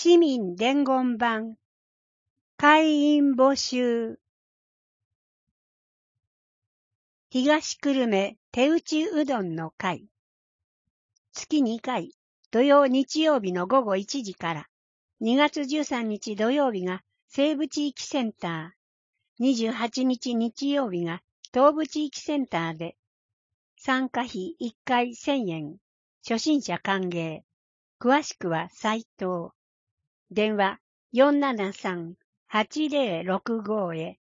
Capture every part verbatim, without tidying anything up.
市民伝言板、会員募集。東久留米手打ちうどんの会。月にかい、土曜日曜日のごごいちじから、にがつじゅうさんにち土曜日が西部地域センター、にじゅうはちにち日曜日が東部地域センターで、参加費いっかいせんえん、初心者歓迎。詳しくはサイト。電話 よんななさんはちぜろろくご へ。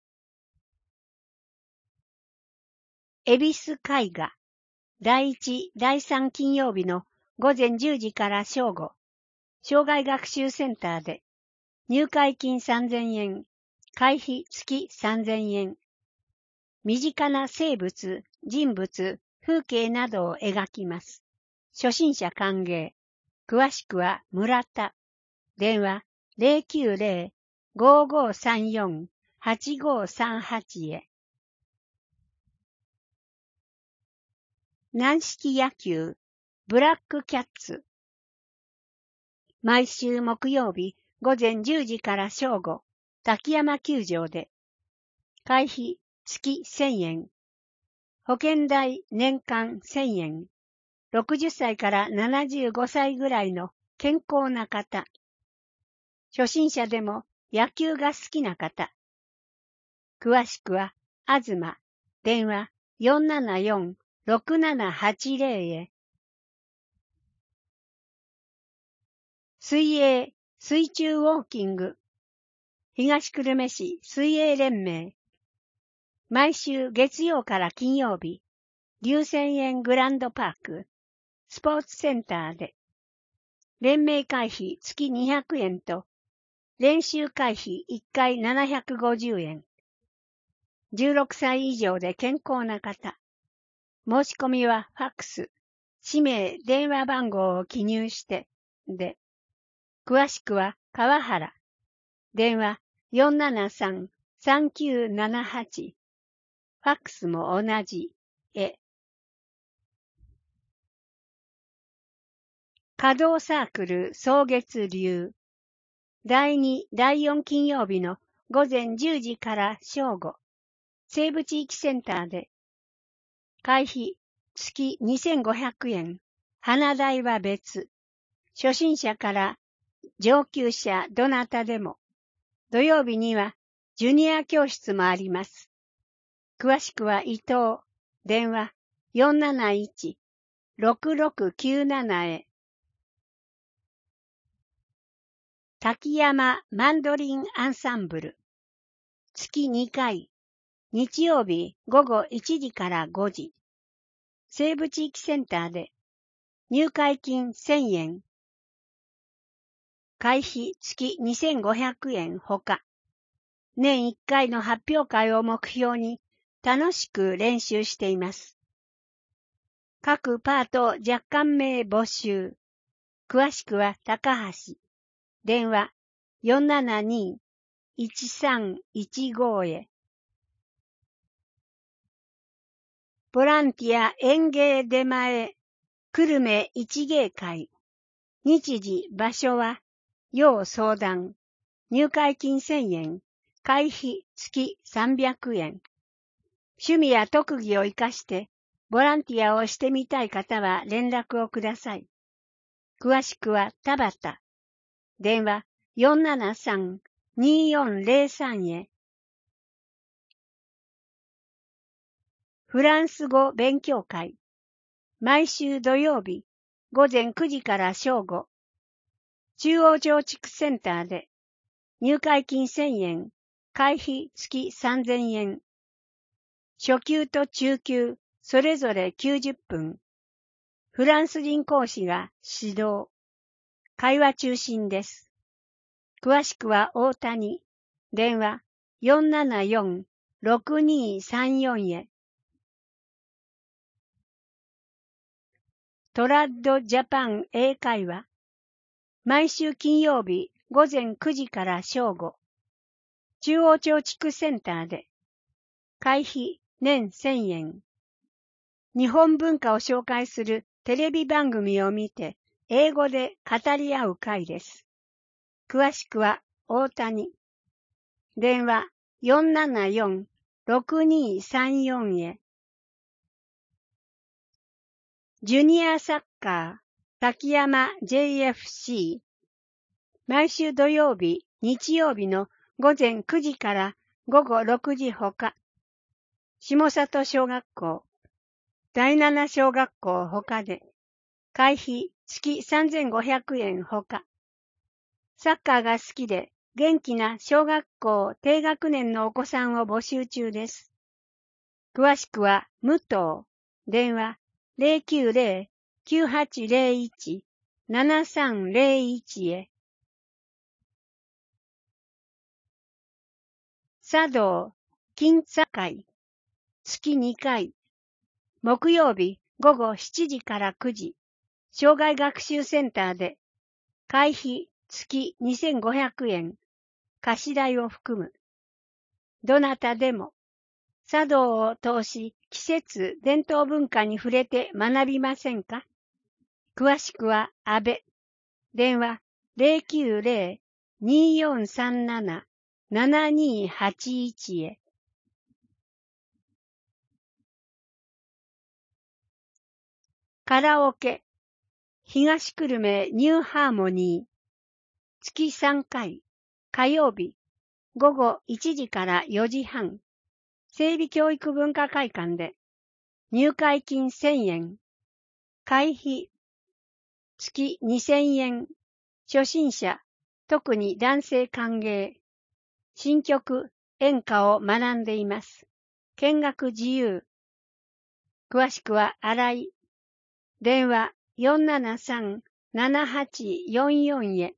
恵比寿絵画。だいいち、だいさん金曜日のごぜんじゅうじから正午。障害学習センターで。入会金さんぜんえん。会費月さんぜんえん。身近な生物、人物、風景などを描きます。初心者歓迎。詳しくは村田。電話 ゼロきゅうゼロ ごごさんよん はちごさんはち へ。軟式野球、ブラックキャッツ。毎週木曜日ごぜんじゅうじから正午、滝山球場で。会費月せんえん。保険代年間せんえん。ろくじゅっさいからななじゅうごさいぐらいの健康な方。初心者でも野球が好きな方。詳しくは、あずま、電話 よんななよん ろくななはちゼロ へ。水泳、水中ウォーキング。東久留米市水泳連盟。毎週月曜から金曜日、龍泉園グランドパーク、スポーツセンターで。連盟会費月にひゃくえんと、練習会費いっかいななひゃくごじゅうえん。じゅうろくさい以上で健康な方。申し込みはファックス、氏名、電話番号を記入して、で。詳しくは川原。電話 よんななさん さんきゅうななはち。ファックスも同じ、へ。稼働サークル草月流。だいに、だいよん金曜日のごぜんじゅうじから正午。西部地域センターで。会費月にせんごひゃくえん。花代は別。初心者から上級者どなたでも。土曜日にはジュニア教室もあります。詳しくは伊藤。電話 よんなないち ろくろくきゅうなな へ。滝山マンドリンアンサンブル。月にかい。日曜日ごごいちじからごじ。西部地域センターで。入会金せんえん。会費月にせんごひゃくえんほか。年いっかいの発表会を目標に楽しく練習しています。各パート若干名募集。詳しくは高橋。電話 よんななに いちさんいちご へ。ボランティア演芸出前久留米一芸会。日時場所は要相談。入会金せんえん。会費月さんびゃくえん。趣味や特技を生かしてボランティアをしてみたい方は連絡をください。詳しくは田畑。電話 よんななさん によんゼロさん へ。フランス語勉強会。毎週土曜日ごぜんくじから正午。中央町地区センターで。入会金せんえん。会費月さんぜんえん。初級と中級、それぞれきゅうじゅっぷん。フランス人講師が指導。会話中心です。詳しくは大谷。電話 よんななよん ろくにさんよん へ。トラッドジャパン英会話。毎週金曜日ごぜんくじから正午。中央町地区センターで。会費年せんえん。日本文化を紹介するテレビ番組を見て、英語で語り合う会です。 詳しくは大谷。電話よんななよん、ろくにさんよんへ。ジュニアサッカー、滝山 ジェイエフシー。毎週土曜日、日曜日の午前くじから午後ろくじほか。下里小学校、第七小学校ほかで。会費月さんぜんごひゃくえんほか。サッカーが好きで元気な小学校低学年のお子さんを募集中です。詳しくは武藤、電話 ゼロきゅうゼロ きゅうはちゼロいち ななさんゼロいち へ。茶道、金茶会、月にかい、木曜日午後しちじからくじ、障害学習センターで、会費月にせんごひゃくえん、貸し代を含む。どなたでも、茶道を通し季節伝統文化に触れて学びませんか？詳しくは安倍。電話ゼロきゅうゼロ によんさんなな ななにはちいち へ。カラオケ、東久留米ニューハーモニー。月さんかい、火曜日、午後いちじからよじはん。整備教育文化会館で、入会金せんえん、会費月にせんえん、初心者、特に男性歓迎、新曲、演歌を学んでいます。見学自由。詳しくは新井。電話よんななさん ななはちよんよんへ。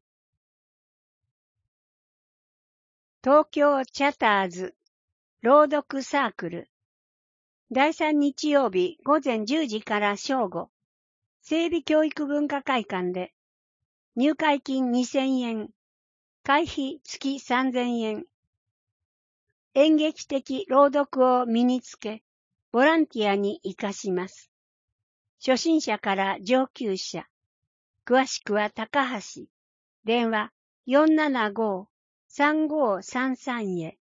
東京チャターズ、朗読サークル。だいさん日曜日午前じゅうじから正午、整備教育文化会館で、入会金にせんえん、会費月さんぜんえん。演劇的朗読を身につけ、ボランティアに活かします。初心者から上級者。詳しくは高橋。電話よんななご さんごさんさんへ。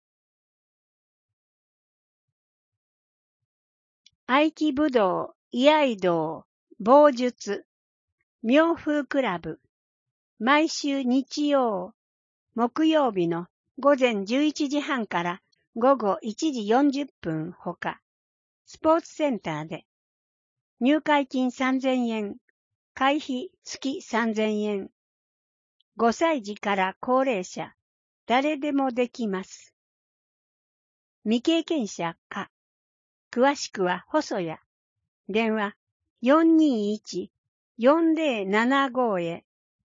合気武道、居合道、棒術、妙風クラブ。毎週日曜、木曜日の午前じゅういちじはんから午後いちじよんじゅっぷんほか、スポーツセンターで、入会金さんぜんえん、会費月さんぜんえん。ごさい児から高齢者、誰でもできます。未経験者か。詳しくは細谷。電話よんにいち よんぜろななごへ。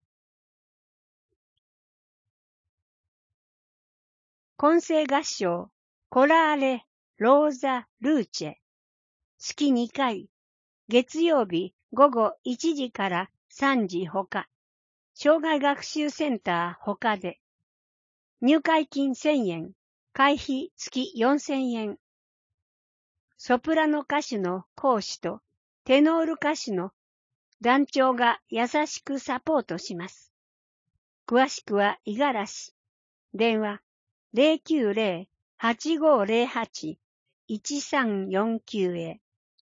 混声合唱、コラーレ、ローザ、ルーチェ。月にかい、月曜日午後いちじからさんじほか。障害学習センターほかで。入会金せんえん、会費月よんせんえん。ソプラノ歌手の講師とテノール歌手の団長が優しくサポートします。詳しくは五十嵐。電話ゼロきゅうゼロ はちごゼロはち いちさんよんきゅうへ。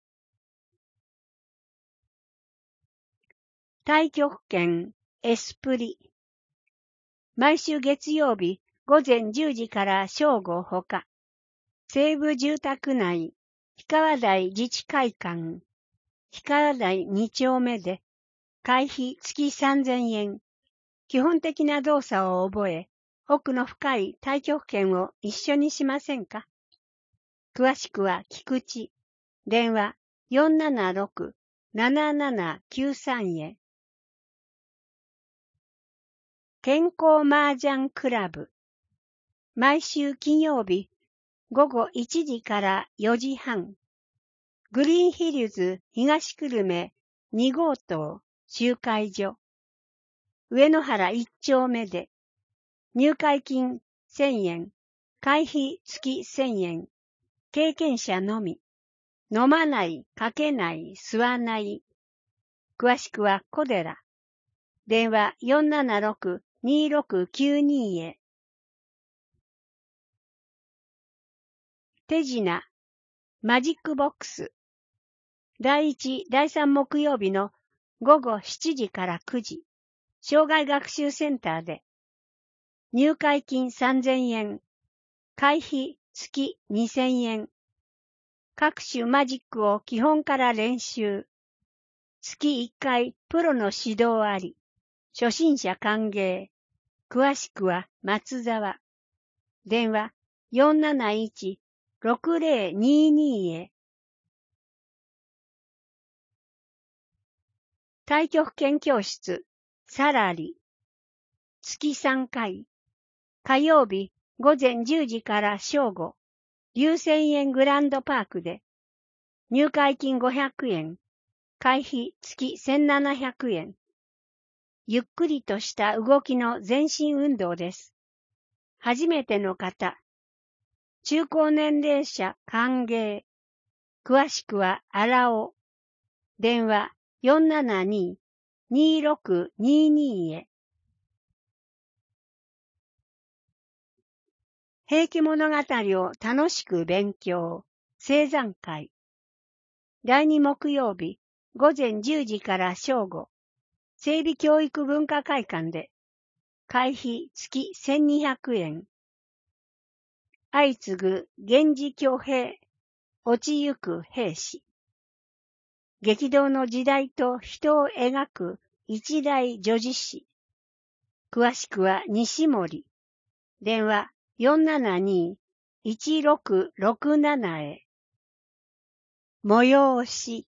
太極拳エスプリ。毎週月曜日午前じゅうじから正午ほか。西部住宅内、氷川台自治会館、氷川台に丁目で、会費月さんぜんえん。基本的な動作を覚え、奥の深い太極拳を一緒にしませんか？詳しくは菊池。電話よんななろく ななななきゅうさんへ。健康麻雀クラブ。毎週金曜日午後いちじからよじはん。グリーンヒルズ東久留米に号棟集会所。上野原いち丁目で。入会金せんえん。会費月せんえん。経験者のみ。飲まない、かけない、吸わない。詳しくは小寺。電話よんななろくにろくきゅうに へ。手品、マジックボックス。だいいち、だいさん木曜日のごごしちじからくじ、障害学習センターで、入会金さんぜんえん、会費月にせんえん、各種マジックを基本から練習、月いっかいプロの指導あり、初心者歓迎、詳しくは松沢、電話よんなないち ろくぜろにに へ。太極拳教室、サラリ、月さんかい、火曜日ごぜんじゅうじから正午、龍泉園グランドパークで、入会金ごひゃくえん、会費月せんななひゃくえん。ゆっくりとした動きの全身運動です。初めての方、中高年齢者歓迎。詳しくはあらお。電話よんななに にろくにに へ。平家物語を楽しく勉強。青山会。だいに木曜日ごぜんじゅうじから正午。整備教育文化会館で。会費月せんにひゃくえん。相次ぐ源氏挙兵。落ちゆく兵士。激動の時代と人を描く一大女子誌。詳しくは西森。電話よんななに いちろくろくなな へ。催し。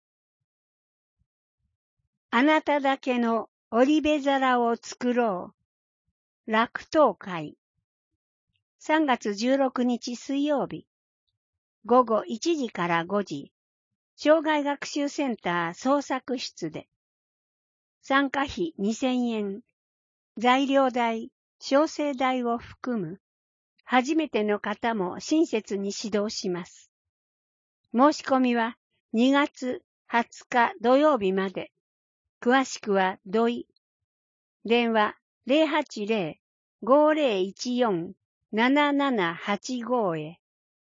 あなただけの織部皿を作ろう。楽東会。さんがつじゅうろくにち水曜日。ごごいちじからごじ。障害学習センター創作室で。参加費にせんえん。材料代、調整代を含む。初めての方も親切に指導します。申し込みはにがつはつか土曜日まで。詳しくは土井。電話ゼロはちゼロ ごゼロいちよん ななななはちご へ。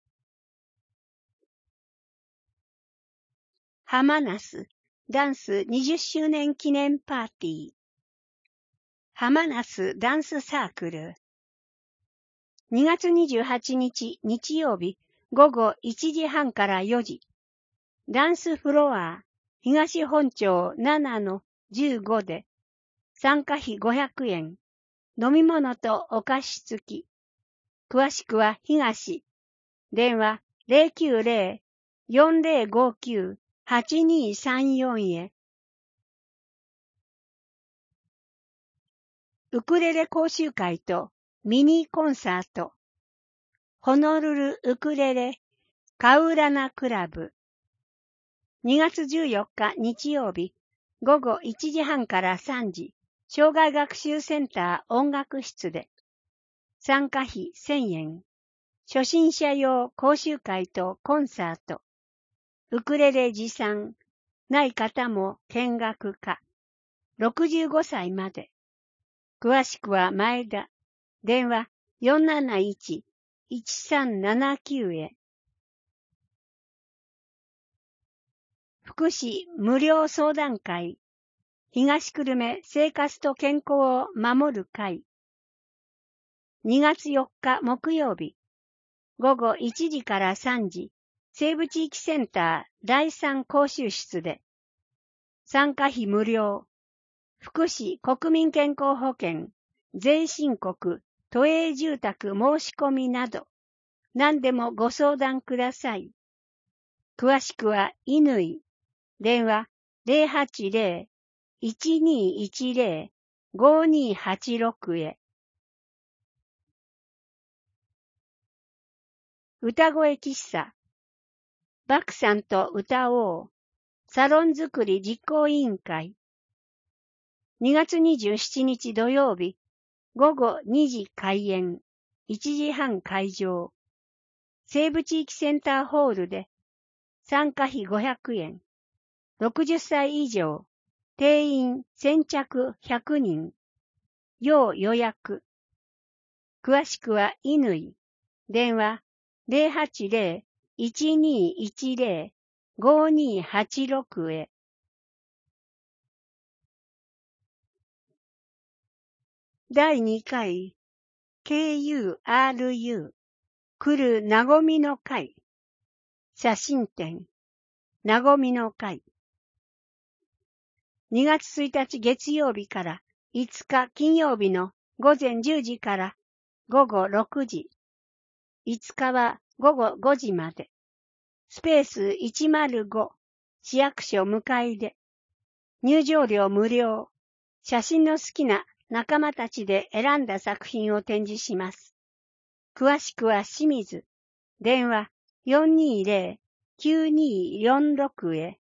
浜那須ダンスにじゅっしゅうねん記念パーティー。浜那須ダンスサークル。にがつにじゅうはちにち日曜日ごごいちじはんからよじ。ダンスフロア東本町ななのじゅうごで。参加費ごひゃくえん。飲み物とお菓子付き。詳しくは東。電話ゼロきゅうゼロ よんゼロごきゅう はちにさんよん へ。ウクレレ講習会とミニコンサート。ホノルルウクレレカウラナクラブ。にがつじゅうよっか日曜日ごごいちじはんからさんじ。障害学習センター音楽室で。参加費せんえん。初心者用講習会とコンサート。ウクレレ持参。ない方も見学か。ろくじゅうごさいまで。詳しくは前田。電話よんなないち いちさんななきゅう へ。福祉無料相談会。東久留米生活と健康を守る会。にがつよっか木曜日。ごごいちじからさんじ。西部地域センターだいさん講習室で。参加費無料。福祉国民健康保険、税申告、都営住宅申し込みなど。何でもご相談ください。詳しくは乾。電話ゼロはちゼロ いちにいちゼロ ごにはちろく へ。歌声喫茶。バクさんと歌おう。サロン作り実行委員会。にがつにじゅうしちにち土曜日。ごごにじ開演。いちじはん会場。西部地域センターホールで。参加費ごひゃくえん。ろくじゅっさい以上。定員先着ひゃくにん。 要予約。詳しくは乾。電話 ゼロはちゼロ いちにいちゼロ ごにはちろく へ。だいにかい ケーユーアールユー 来るなごみの会写真展なごみの会にがつついたち月曜日からいつか金曜日の午前じゅうじから午後ろくじ、いつかは午後ごじまで、スペースいちまるご、市役所向かいで、入場料無料、写真の好きな仲間たちで選んだ作品を展示します。詳しくは清水、電話 よんにーゼロ きゅうにーよんろく へ。